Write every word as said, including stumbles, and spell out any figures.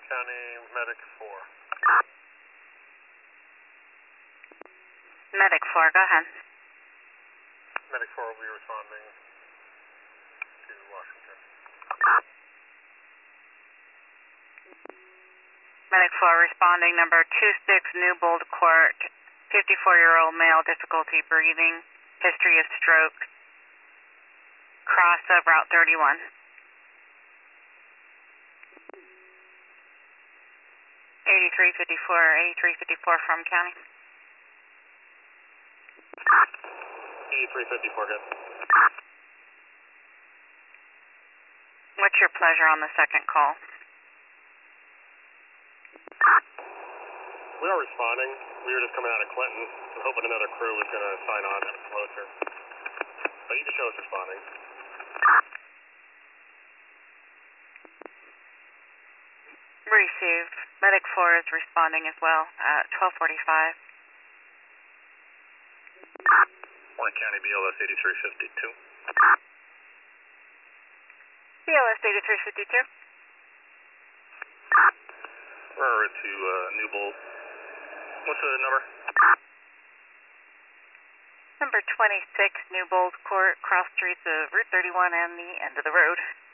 County Medic four. Medic four, go ahead. Medic four will be responding to Washington. Medic four responding, number two six Newbold Court, fifty-four-year-old male, difficulty breathing, history of stroke, cross of Route thirty-one. eighty-three fifty-four, eighty-three fifty-four from county. eighty-three fifty-four, good. What's your pleasure on the second call? We are responding. We were just coming out of Clinton. I was hoping another crew was going to sign on that was closer. But you can show us responding. Received. Medic four is responding as well at twelve forty-five. Warren County B L S eighty-three fifty-two. B L S eighty-three fifty-two. We're to uh, Newbold. What's the number? Number twenty-six Newbold Court, cross streets of Route thirty-one and the end of the road.